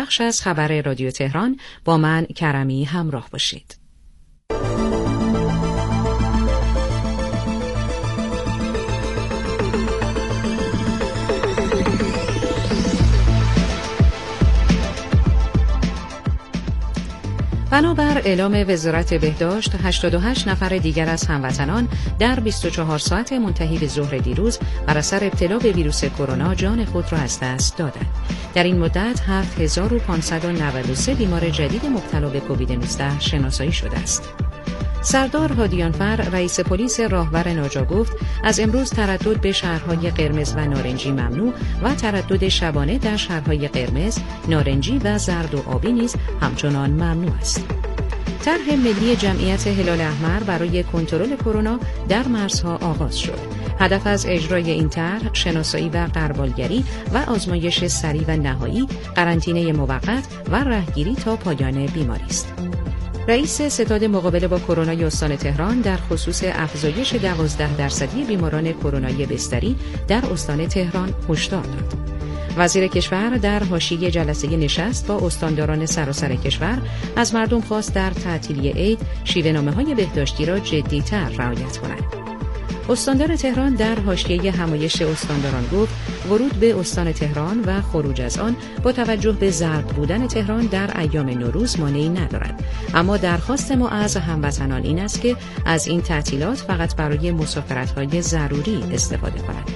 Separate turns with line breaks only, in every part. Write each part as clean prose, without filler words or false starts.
بخش از خبر رادیو تهران با من کرمی همراه باشید. بنابر اعلام وزارت بهداشت 88 نفر دیگر از هموطنان در 24 ساعت منتهی به ظهر دیروز بر اثر ابتلا به ویروس کرونا جان خود را از دست دادند. در این مدت 7593 بیمار جدید مبتلا به کووید 19 شناسایی شده است. سردار هادیانفر رئیس پلیس راهور ناجا گفت از امروز تردد به شهرهای قرمز و نارنجی ممنوع و تردد شبانه در شهرهای قرمز، نارنجی و زرد و آبی نیز همچنان ممنوع است. طرح ملی جمعیت هلال احمر برای کنترل کرونا در مرزها آغاز شد. هدف از اجرای این طرح شناسایی و غربالگری و آزمایش سریع و نهایی، قرنطینه موقت و رهگیری تا پایان بیماری است. رئیس ستاد مقابله با کرونا استان تهران در خصوص افزایش 12% بیماران کرونایی بستری در استان تهران هشدار داد. وزیر کشور در حاشیه جلسه نشست با استانداران سراسر کشور از مردم خواست در تعطیلی عید شیوه‌نامه‌های بهداشتی را جدی‌تر رعایت کنند. استاندار تهران در حاشیه همایش استانداران گفت ورود به استان تهران و خروج از آن با توجه به زرد بودن تهران در ایام نوروز مانعی ندارد، اما درخواست ما از هموطنان این است که از این تعطیلات فقط برای مسافرت‌های ضروری استفاده کنند.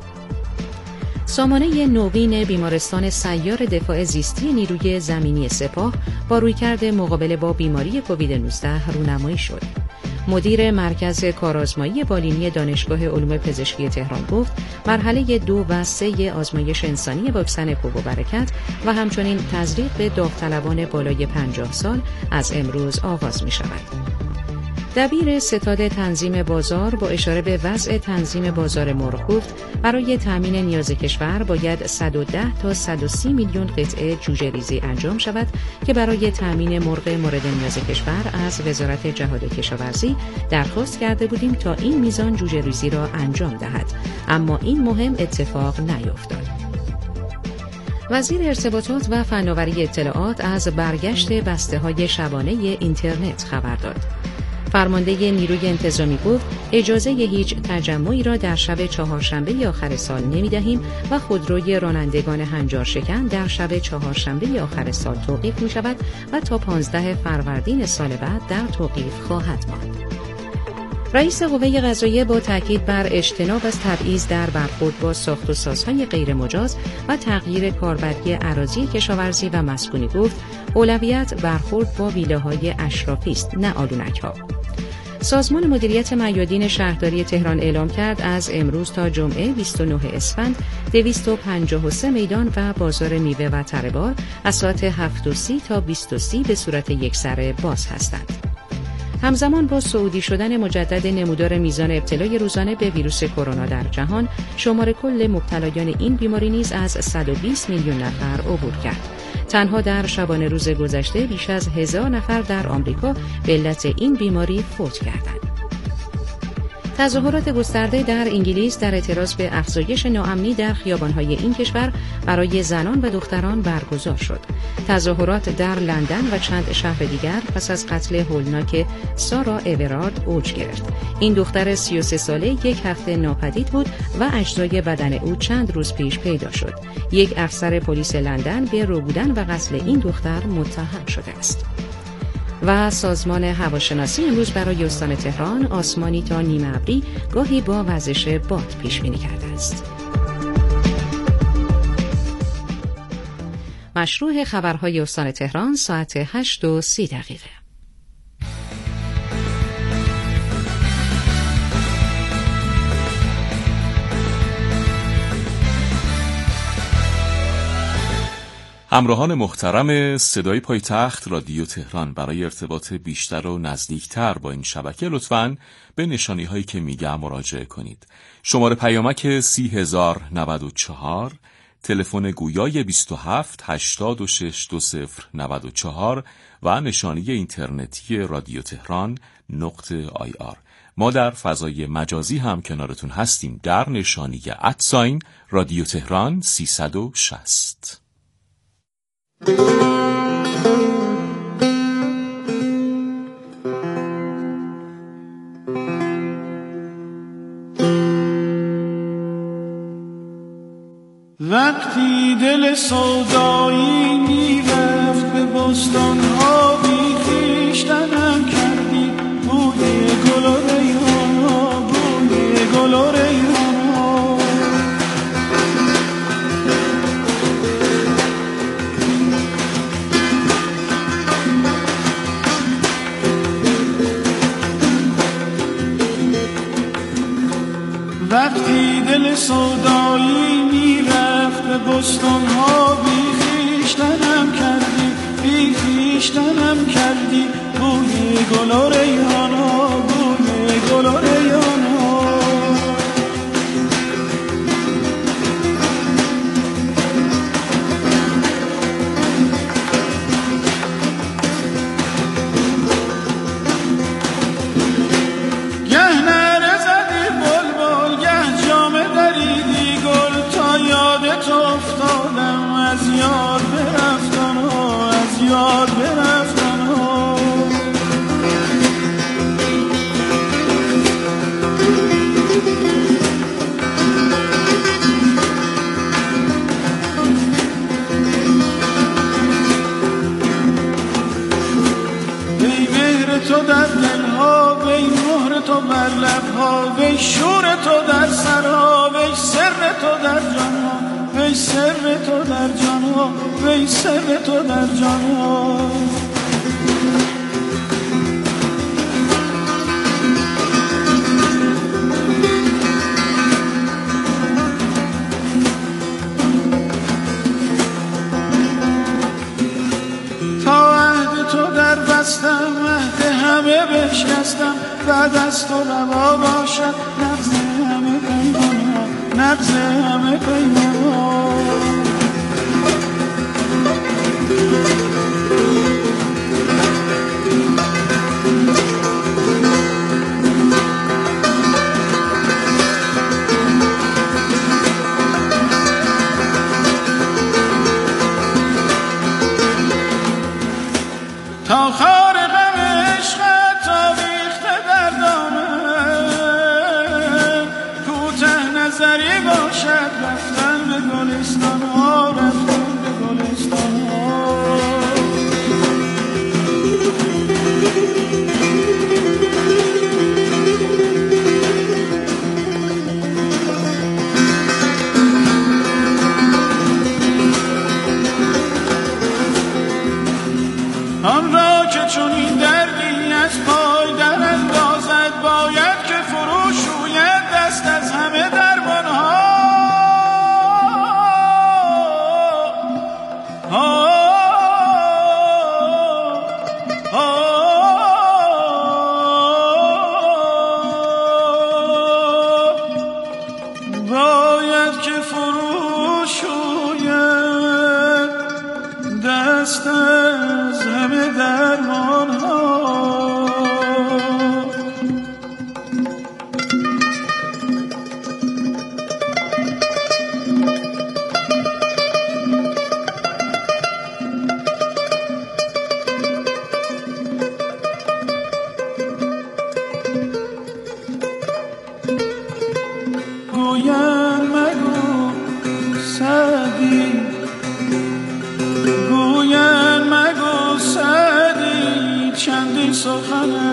سامانه نوین بیمارستان سیار دفاع زیستی نیروی زمینی سپاه با رویکرد مقابله با بیماری کووید 19 رونمایی شد. مدیر مرکز کارآزمایی بالینی دانشگاه علوم پزشکی تهران گفت مرحله 2 و 3 آزمایش انسانی واکسن کوو برکت و همچنین تزریق به داوطلبان بالای 50 سال از امروز آغاز می شود. دبیر ستاد تنظیم بازار با اشاره به وضع تنظیم بازار مرغ گفت برای تامین نیاز کشور باید 110 تا 130 میلیون قطعه جوجه ریزی انجام شود که برای تامین مرغ مورد نیاز کشور از وزارت جهاد کشاورزی درخواست کرده بودیم تا این میزان جوجه ریزی را انجام دهد، اما این مهم اتفاق نیفتاد. وزیر ارتباطات و فناوری اطلاعات از برگشت بسته‌های شبانه اینترنت خبر داد. فرمانده نیروی انتظامی گفت اجازه هیچ تجمعی را در شب چهارشنبه آخر سال نمی‌دهیم و خودروی رانندگان هنجار شکن در شب چهارشنبه آخر سال توقیف می‌شود و تا 15 فروردین سال بعد در توقیف خواهد ماند. رئیس قوه قضاییه با تاکید بر اجتناب از تبعیض در برخورد با ساخت و سازهای غیر مجاز و تغییر کاربری اراضی کشاورزی و مسکونی گفت اولویت برخورد با ویلاهای اشرافی است نه آلونک‌ها. سازمان مدیریت میادین شهرداری تهران اعلام کرد از امروز تا جمعه 29 اسفند 253 میدان و بازار میوه و تره‌بار از ساعت 7:30 تا 20:30 به صورت یکسره باز هستند. همزمان با صعودی شدن مجدد نمودار میزان ابتلای روزانه به ویروس کرونا در جهان، شمار کل مبتلایان این بیماری نیز از 120 میلیون نفر عبور کرد. تنها در شبانه روز گذشته بیش از 1000 نفر در آمریکا به علت این بیماری فوت کردند. تظاهرات گسترده در انگلیس در اعتراض به افزایش ناامنی در خیابان‌های این کشور برای زنان و دختران برگزار شد. تظاهرات در لندن و چند شهر دیگر پس از قتل هولناک سارا اورارد اوج گرفت. این دختر 33 ساله یک هفته ناپدید بود و اجزای بدن او چند روز پیش پیدا شد. یک افسر پلیس لندن به رو بودن و قتل این دختر متهم شده است. و سازمان هواشناسی امروز برای استان تهران آسمانی تا نیمه ابری گاهی با وزش باد پیش بینی کرده است. مشروع خبرهای استان تهران ساعت 8:30.
همراهان محترم صدای پایتخت رادیو تهران، برای ارتباط بیشتر و نزدیکتر با این شبکه لطفاً به نشانی هایی که میگم مراجعه کنید. شماره پیامک 30094، تلفن گویای 27 86 2094 و نشانی اینترنتی رادیو تهران .ir. ما در فضای مجازی هم کنارتون هستیم در نشانی @ رادیو تهران 360.
سودایی میرفت به بستان‌ها، بی خویشتنم کردی بوی گل و ریحان، بوی گل و ریحان. وقتی دل سودایی میرفت به بستان‌ها، بی خویشتنم کردی، بی خویشتنم کردی بوی گل و ریحانا، بوی گل و ریحانا. گه نره زدی بلبل، گه جامه دریدی گل، تا یادت افتادم از یاد برفتن ها، از یاد برفتن ها. وی مهر تو در دلها، وی مهر تو بر لبها، وی شور تو در سرها، وی سر تو در جانها، وی سر تو در جانها، وی سر تو در جانها. تا عهد تو در بستم، عهد همه بشکستم، بعد از تو روا باشد نبض همه پیمان ها، نبض همه پیمان ها. تا خار غم عشقت آویخته در دامن، کوته نظری باشد رفتن به گلستان ها، رفتن به گلستان ها. آن را که چون این دردی از پای در اندازد، باید که فرو شوید دست از همه درمانها. باید که فرو شوید دست از همه درمانها. گویم مگو سعدی، گویم مگو سعدی، چندین سخن از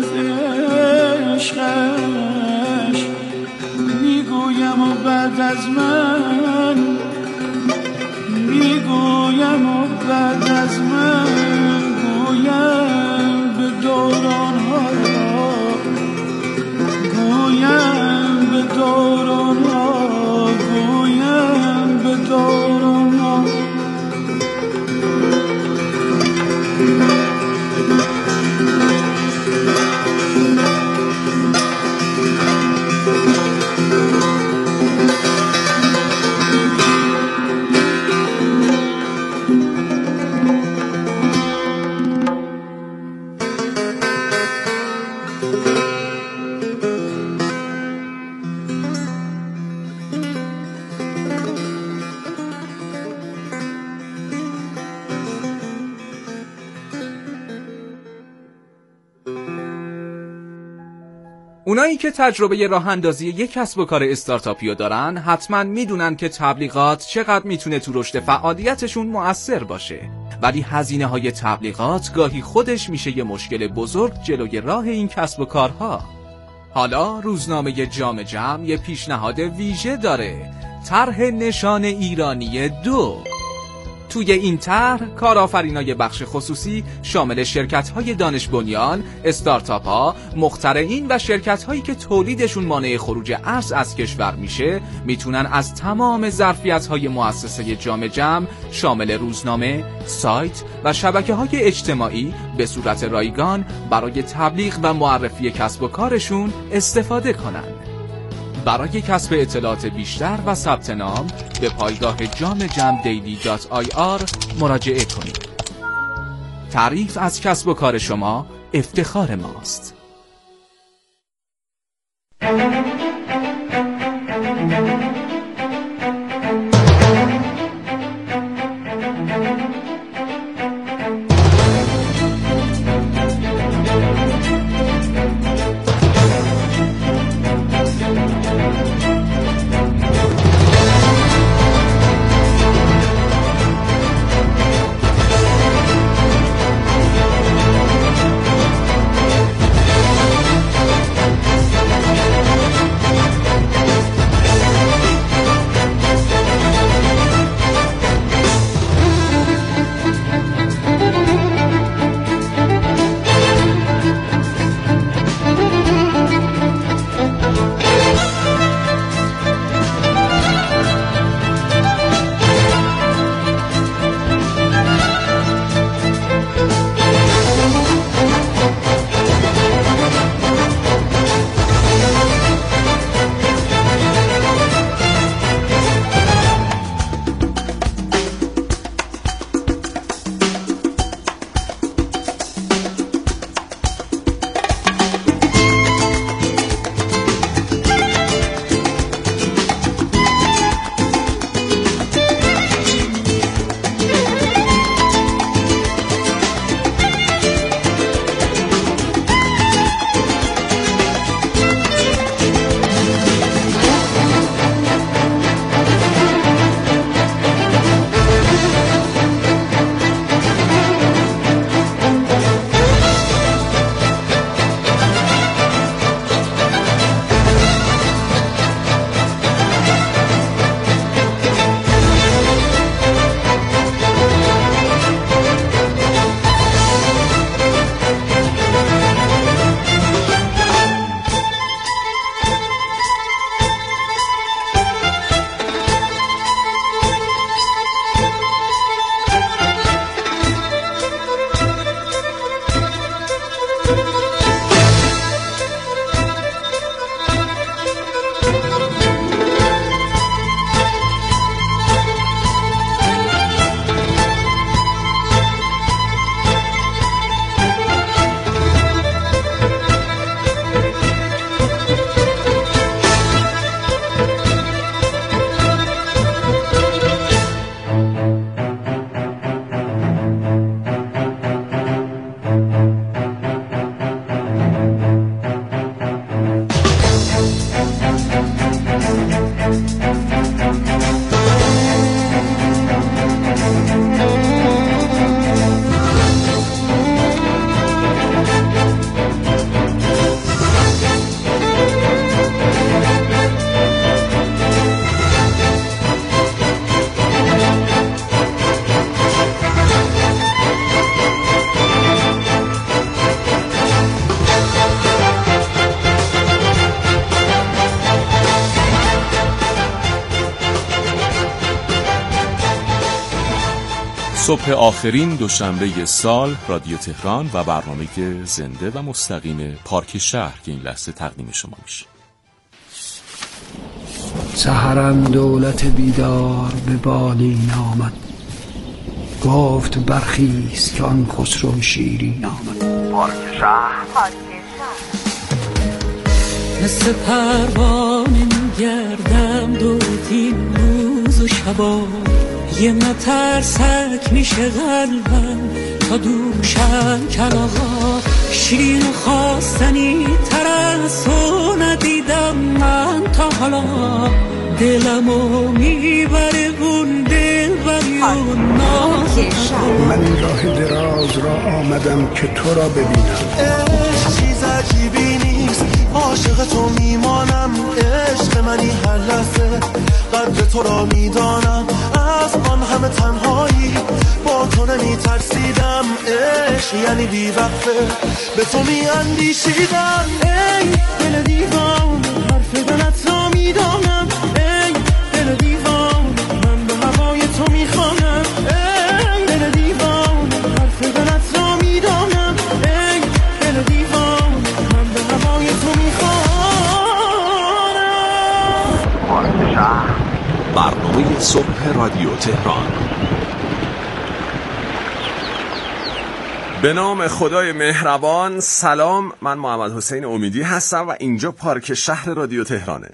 عشقش میگویم و بعد از من، میگویم و بعد از من گویم به دورانها، گویم به دورانها، گویم به دورانها.
اونایی که تجربه راه اندازی یک کسب و کار استارتاپی رو دارن حتما میدونن که تبلیغات چقدر میتونه تو رشد فعالیتشون مؤثر باشه، ولی هزینه‌های تبلیغات گاهی خودش میشه یه مشکل بزرگ جلوی راه این کسب و کارها. حالا روزنامه جام جم یه پیشنهاد ویژه داره، طرح نشان ایرانی 2. توی این طرح کارآفرینای بخش خصوصی شامل شرکت‌های دانش بنیان، استارتاپ‌ها، مخترعین و شرکت‌هایی که تولیدشون مانع خروج ارز از کشور میشه میتونن از تمام ظرفیت‌های مؤسسه جام جم شامل روزنامه، سایت و شبکه‌های اجتماعی به صورت رایگان برای تبلیغ و معرفی کسب و کارشون استفاده کنن. برای کسب اطلاعات بیشتر و ثبت نام به پایگاه jamjamdaily.ir مراجعه کنید. تعریف از کسب و کار شما افتخار ماست.
صبح آخرین دوشنبه سال رادیو تهران و برنامه زنده و مستقیم پارک شهر که این لحظه تقدیم شما میشه.
سحرم دولت بیدار به بالین آمد، گفت برخیز که آن خسرو شیرین آمد.
پارک شهر
مثل پروانه میگردم دورتین روز و شبا، یه مترسک میشه قلبم تا تا دوشن کلاغا، شیرین و خواستنی تر از تو ندیدم من تا حالا. دلمو میبره اون دلبری و
من این راه دراز را آمدم که تو را ببینم.
چیز عجیبی نیست، عاشق تو میمانم. عشق منی هر لحظه، قدر تو را میدانم. از آن همه تنهایی با تو نمیترسیدم. عشق یعنی بی وقفه به تو میاندیشیدم. ای دل دیوان، حرف دلت را میدانم. ای دل دیوان، من به هوای تو میخوانم. ای دل دیوان، حرف دلت را میدانم. ای دل دیوان، من به هوای تو میخوانم.
برنامه صبح رادیو تهران. به نام خدای مهربان. سلام، من محمد حسین امیدی هستم و اینجا پارک شهر رادیو تهرانه.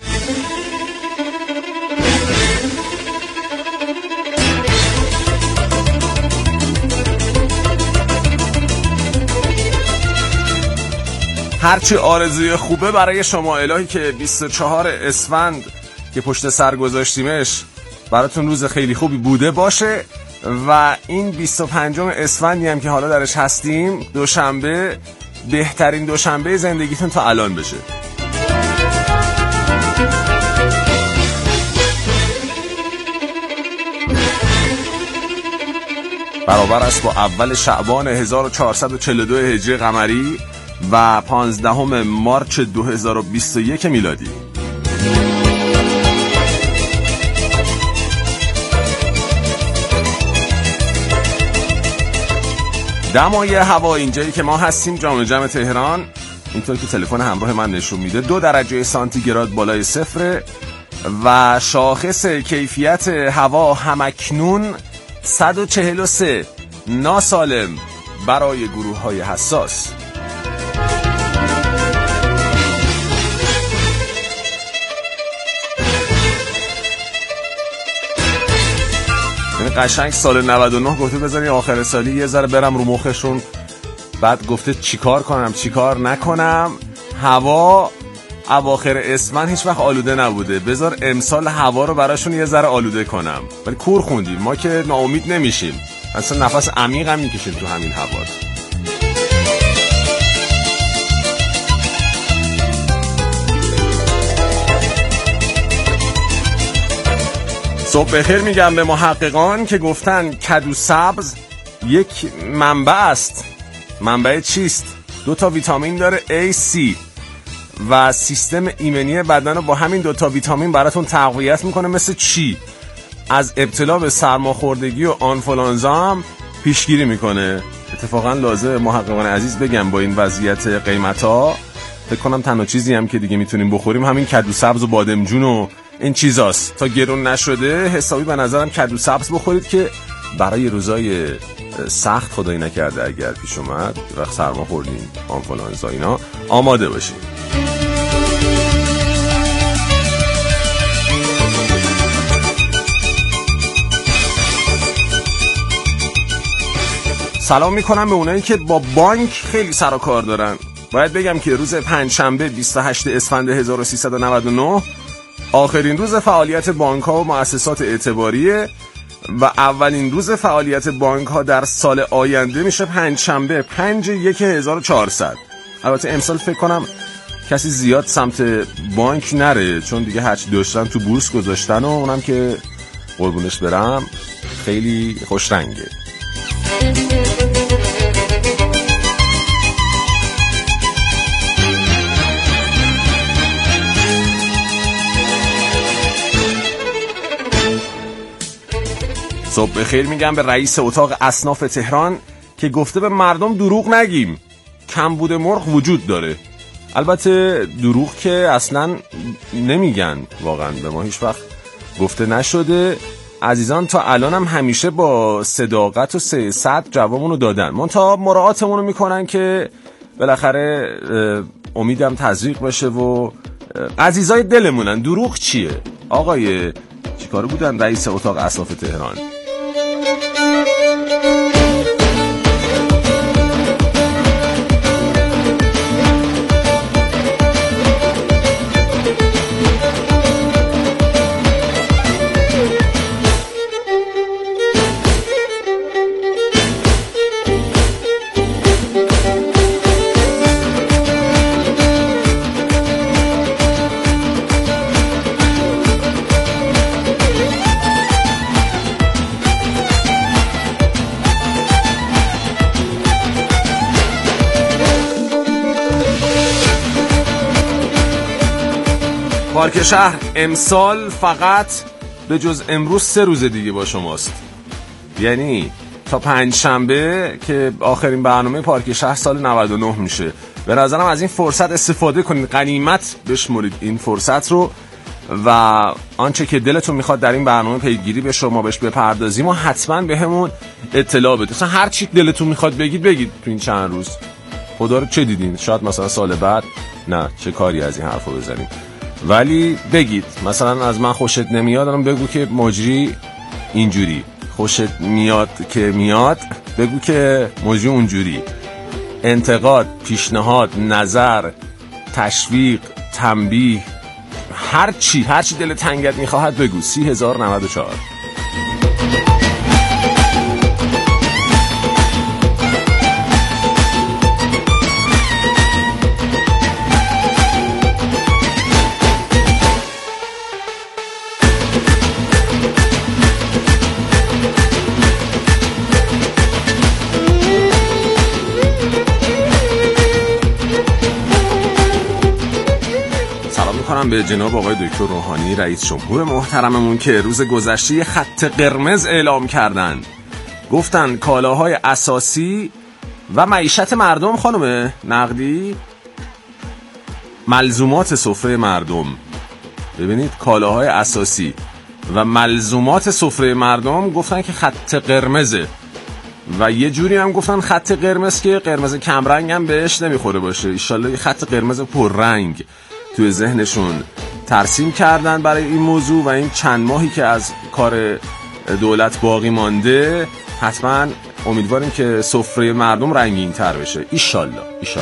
هرچی آرزوی خوبه برای شما الهی که 24 اسفند که پشت سر گذاشتیمش براتون روز خیلی خوبی بوده باشه و این 25 اسفندی هم که حالا درش هستیم، دوشنبه، بهترین دوشنبه زندگیتون تا الان بشه. برابر است با اول شعبان 1442 هجری قمری و 15 مارچ 2021 میلادی. دمای هوا اینجایی که ما هستیم جام تهران، اینطور که تلفن همراه من نشون میده 2 درجه سانتیگراد بالای صفر و شاخص کیفیت هوا همکنون 143 ناسالم برای گروه های حساس. قشنگ سال 99 گفته بذاری آخر سالی یه ذره برم رو مخشون، بعد گفته چیکار کنم چیکار نکنم. هوا اواخر اسفند هیچ وقت آلوده نبوده، بذار امسال هوا رو براشون یه ذره آلوده کنم. ولی کور خوندیم ما که ناامید نمیشیم، اصلا نفس عمیق هم میکشیم تو همین هوا. صبح بخیر میگم به محققان که گفتن کدو سبز یک منبع است. منبع چیست؟ 2 ویتامین داره A, C و سیستم ایمنی بدن رو با همین 2 ویتامین براتون تقویت میکنه. مثل چی؟ از ابتلا به سرماخوردگی و آنفولانزا هم پیشگیری میکنه. اتفاقا لازم محققان عزیز بگم با این وضعیت قیمتا فکر کنم تنها چیزی هم که دیگه میتونیم بخوریم همین کدو سبز و بادمجون و این چیزاست. تا گرون نشده حسابی به نظرم کدو سبز بخورید که برای روزای سخت خدایی نکرده اگر پیش اومد وقت سرما خوردین، آنفولانزا اینا، آماده باشین. سلام میکنم به اونایی که با بانک خیلی سر و کار دارن. باید بگم که روز پنجشنبه 28 اسفند 1399 آخرین روز فعالیت بانک‌ها و مؤسسات اعتباریه و اولین روز فعالیت بانک‌ها در سال آینده میشه پنجشنبه 5/1/1400. البته امسال فکر کنم کسی زیاد سمت بانک نره، چون دیگه هرچی داشتن تو بورس گذاشتن و اونم که قربونش برم خیلی خوش رنگه. صبح بخیر میگم به رئیس اتاق اصناف تهران که گفته به مردم دروغ نگیم، کمبود مرغ وجود داره. البته دروغ که اصلا نمیگن، واقعا به ما هیچ وقت گفته نشده. عزیزان تا الان هم همیشه با صداقت و 300 جوابمونو دادن، منتها مراعاتمونو میکنن که بالاخره امیدم تزریق بشه و عزیزای دلمونن. دروغ چیه؟ آقای چیکاره بودن رئیس اتاق اصناف تهران؟ پارک شهر امسال فقط به جز امروز 3 روز دیگه با شماست. یعنی تا 5 شنبه که آخرین برنامه پارک شهر سال 99 میشه. به نظرم از این فرصت استفاده کنید، غنیمت بشمرید این فرصت رو و آنچه که دلتون میخواد در این برنامه پیگیری بشه ما بهش بپردازیم و حتما بهمون اطلاع بدید. مثلا هر چی دلتون میخواد بگید تو این چند روز. خدا رو چه دیدین؟ شاید مثلا سال بعد نه چه کاری از این حرفا بزنیم، ولی بگید. مثلا از من خوشت نمیاد الان بگو که مجری اینجوری، خوشت میاد که میاد بگو که مجری اونجوری. انتقاد، پیشنهاد، نظر، تشویق، تنبیه، هر چی دل تنگت میخواهد بگو. 30,094. به جناب آقای دکتر روحانی رئیس جمهور محترممون که روز گذشته خط قرمز اعلام کردن. گفتن کالاهای اساسی و معیشت مردم، خانم نقدی، ملزومات سفره مردم. ببینید کالاهای اساسی و ملزومات سفره مردم گفتن که خط قرمزه و یه جوری هم گفتن خط قرمز که قرمز کمرنگ هم بهش نمیخوره باشه. انشالله خط قرمز پررنگ توی ذهنشون ترسیم کردن برای این موضوع و این چند ماهی که از کار دولت باقی مانده حتما امیدواریم که سفره مردم رنگین تر بشه. ایشالله.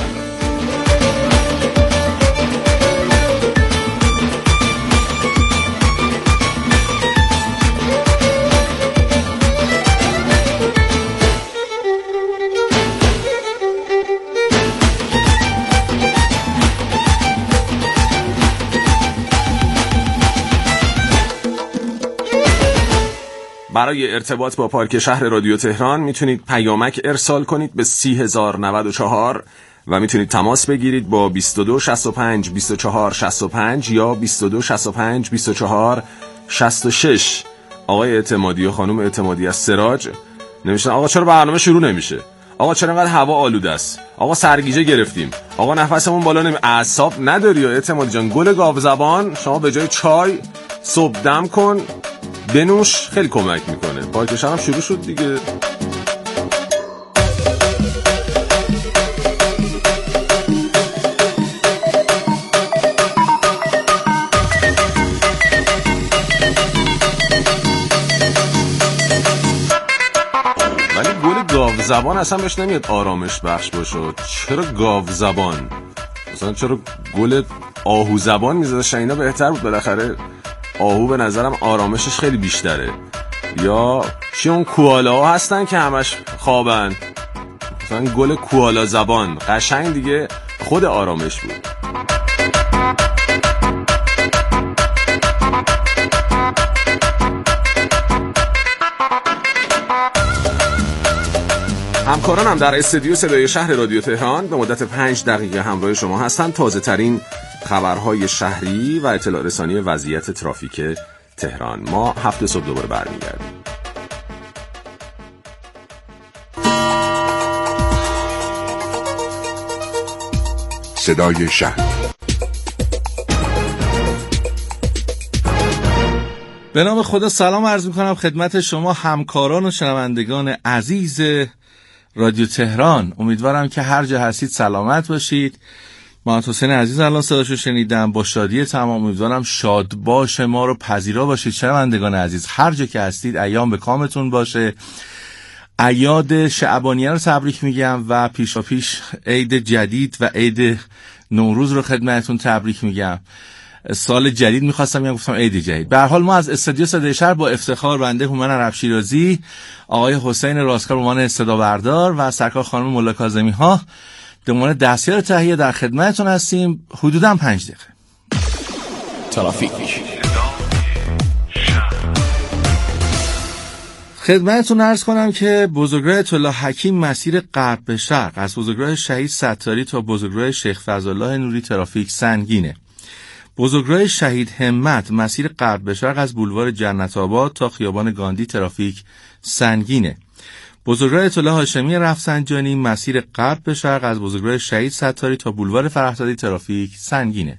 برای ارتباط با پارک شهر رادیو تهران میتونید پیامک ارسال کنید به 30,094 و میتونید تماس بگیرید با 22 65 24 65 یا 22 65 24 66. آقای اعتمادی و خانم اعتمادی از سراج نمیشن آقا چرا برنامه شروع نمیشه؟ آقا چرا اینقدر هوا آلوده است؟ آقا سرگیجه گرفتیم. آقا نفسمون بالا نمی اعصاب نداری. یا اعتمادی جان گل گاو زبان شما به جای چای صبح دم کن بنوش، خیلی کمک میکنه. پارک شهر هم شروع شد دیگه. ولی گل گاو زبان اصلا بهش نمیاد آرامش بخش باشه. چرا گاو زبان؟ مثلا چرا گل آهو زبان میذاشتن؟ اینا بهتر بود. بالاخره آهو به نظرم آرامشش خیلی بیشتره. یا چی اون کوالاها هستن که همش خوابن، مثلا گل کوالا زبان قشنگ دیگه خود آرامش بود. همکارانم در استودیو صدای شهر رادیو تهران به مدت 5 دقیقه همراه شما هستند. تازه ترین خبرهای شهری و اطلاع رسانی وضعیت ترافیک تهران. ما 7 صبح دوباره برمیگردیم.
صدای شهر.
به نام خدا سلام عرض میکنم خدمت شما همکاران و شنوندگان عزیز رادیو تهران. امیدوارم که هر جا هستید سلامت باشید. محمد حسین عزیز الان صداشو شنیدم، با شادی تمام. امیدوارم شاد باش ما رو پذیرا باشید. شنوندگان عزیز هر جا که هستید ایام به کامتون باشه. اعیاد شعبانیه رو تبریک میگم و پیشا پیش عید جدید و عید نوروز رو خدمتتون تبریک میگم. سال جدید میخواستم بگم، گفتم عید جدید. به هر حال ما از استودیو صدای شهر با افتخار بنده هومن عرب شیرازی، آقای حسین راستکار به عنوان صدا بردار و سرکار خانم مولا کاظمی ها به عنوان دستیار تهیه در خدمتتون هستیم. حدوداً 5 دقیقه.
ترافیک.
خدمتتون عرض کنم که بزرگراه آیت الله حکیم مسیر غرب به شرق از بزرگراه شهید ستاری تا بزرگراه شیخ فضلالله نوری ترافیک سنگینه. بزرگراه شهید همت مسیر غرب به شرق از بولوار جنت آباد تا خیابان گاندی ترافیک سنگینه. بزرگراه آیت الله هاشمی رفسنجانی مسیر غرب به شرق از بزرگراه شهید ستاری تا بولوار فرهزادی ترافیک سنگینه.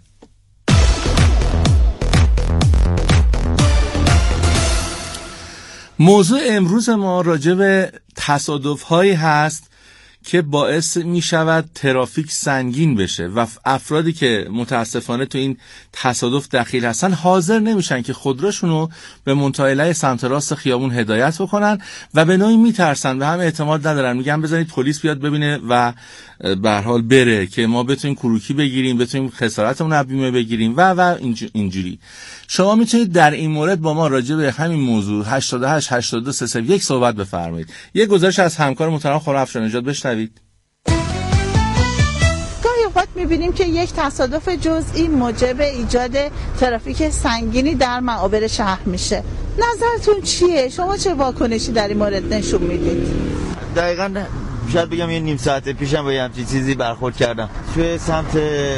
موضوع امروز ما راجع به تصادف‌هایی هست که باعث می شود ترافیک سنگین بشه و افرادی که متاسفانه تو این تصادف دخیل هستن حاضر نمیشن که خودروشونو به منتهی سمت راست خیابون هدایت بکنن و به نوعی میترسن و هم اعتماد ندارن، میگن بذارید پلیس بیاد ببینه و به هر حال بره که ما بتونیم کروکی بگیریم، بتونیم خسارتمون رو بیمه بگیریم و اینجوری. شما میتونید در این مورد با ما راجع به همین موضوع 88 82 301 صحبت بفرمایید. یه گزارش از همکار محترم خانم افشان‌نژاد بشنوید.
گاهی اوقات میبینیم که یک تصادف جزئی موجب ایجاد ترافیک سنگینی در معابر شهر میشه. نظرتون چیه؟ شما چه واکنشی در این مورد نشون میدید؟
دقیقاً شاید بگم یه نیم ساعت پیشم با یه همچین چیزی برخورد کردم توی سمت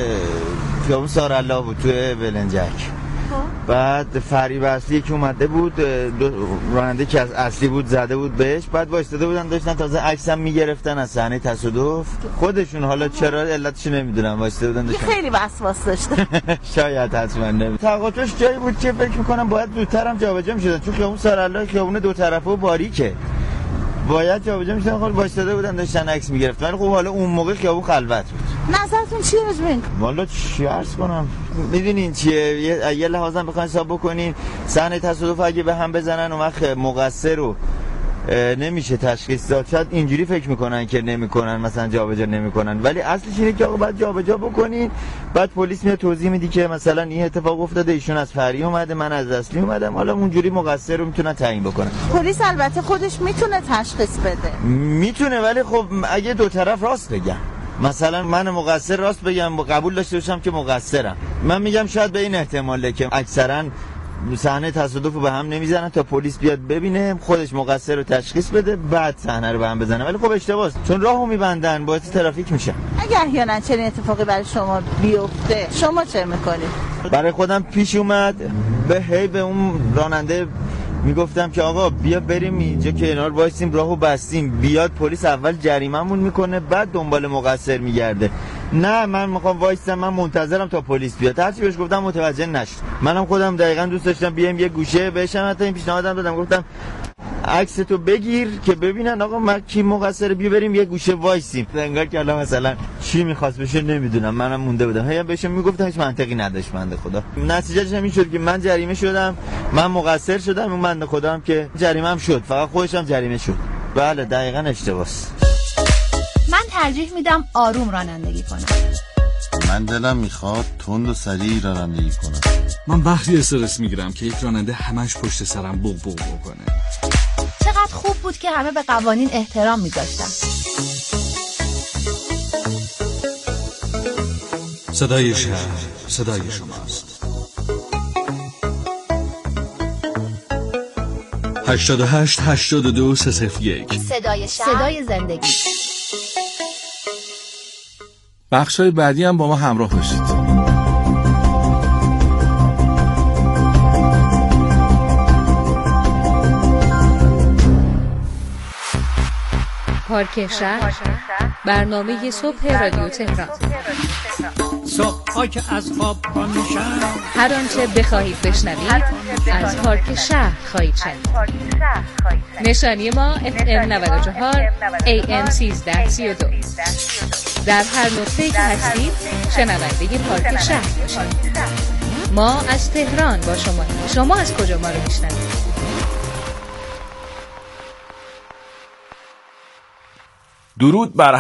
خیابون سارالله بود توی بلنجک. بعد فریب اصلی که اومده بود، راننده که اصلی بود زده بود بهش، بعد وایساده بودن داشتن تازه عکسم میگرفتن از صحنه تصادف خودشون. حالا چرا علتش نمیدونم، وایساده بودن داشتن.
خیلی وسواس داشته.
شاید حتما نمیدونم. توقعش جایی بود که فکر میکنم باید زودتر هم جابجا میشدن، چون خیابون سارالله خیابون دو طرفه و باریکه، باید جابجا میشدن. خب وایساده بودن داشتن عکس میگرفتن. ولی خب حالا اون موقع خیابون خلوت بود.
نظرتون چیه راجبین؟
والا چی عرض کنم، میدونین چیه، یه لحاظم بخواین حساب بکنین صحنه تصادف اگه به هم بزنن اون وقت مقصر رو نمیشه تشخیص داد. شاید اینجوری فکر میکنن که نمیکنن، مثلا جابجا نمیکنن، ولی اصلش اینه که آقا باید جابجا بکنین. بعد پلیس میاد توضیح میدی که مثلا این اتفاق افتاده، ایشون از فری اومده، من از اصلی اومدم، حالا اونجوری مقصر رو میتونن تعیین بکنن.
پلیس البته خودش میتونه تشخیص بده،
میتونه، ولی خب اگه دو طرف راست بگن، مثلا من مقصر راست بگم قبول داشته باشم که مقصرم، من میگم شاید به این احتماله که اکثرا صحنه تصادف رو به هم نمیزنن تا پلیس بیاد ببینه، خودش مقصر رو تشخیص بده، بعد صحنه رو به هم بزنه. ولی خب اشتباهه، چون راهو میبندن، باعث ترافیک میشه.
اگه احیانا چنین اتفاقی برای شما بیفته شما چه میکنید؟
برای خودم پیش اومد به اون راننده میگفتم که آقا بیا بریم اینجا کنار وایسیم، راهو بستیم، بیاد پلیس اول جریمه‌مون میکنه بعد دنبال مقصر میگرده. نه من میخوام وایسم، من منتظرم تا پلیس بیاد. هرچی بهش گفتم متوجه نشد. منم خودم دقیقاً دوست داشتم بیام یه گوشه بهشم حتی این پیشنهادم دادم، گفتم عکس تو بگیر که ببینن آقا ما کی مقصره، بیا بریم یه گوشه وایسیم. انگار که الان مثلا چی می‌خواست بشه نمیدونم، منم مونده بودم. هی بهش میگفتم هیچ منطقی نداشت بنده خدا. نتیجهش همین شد که من جریمه شدم، من مقصر شدم، اون بنده خدا هم که جریمه‌ام شد، فقط خودش هم جریمه شد. بله دقیقاً اشتباهه.
من ترجیح میدم آروم رانندگی کنم.
من دلم میخواد تند و سریع رانندگی کنم.
من وقتی استرس میگیرم که یک راننده همش پشت سرم بوق بوق بکنه.
چقدر خوب بود که همه به قوانین احترام میذاشتن.
صدای شهر، صدای شماست. 88 82 301
صدای شهر، صدای زندگی.
بخشای بعدی هم با ما همراه باشید.
پارک شهر، برنامه صبح رادیو تهران.
صبح که از خواب پا میشم،
هر آنچه بخواهید بشنوید از پارک شهر خواهید شنید. نشانی ما FM 94 AM 1332. در هر نقطه‌ای که هستید شنونده پارک شهر باشید. ما از تهران با شما از کجا ما رو میشنوید؟
درود بر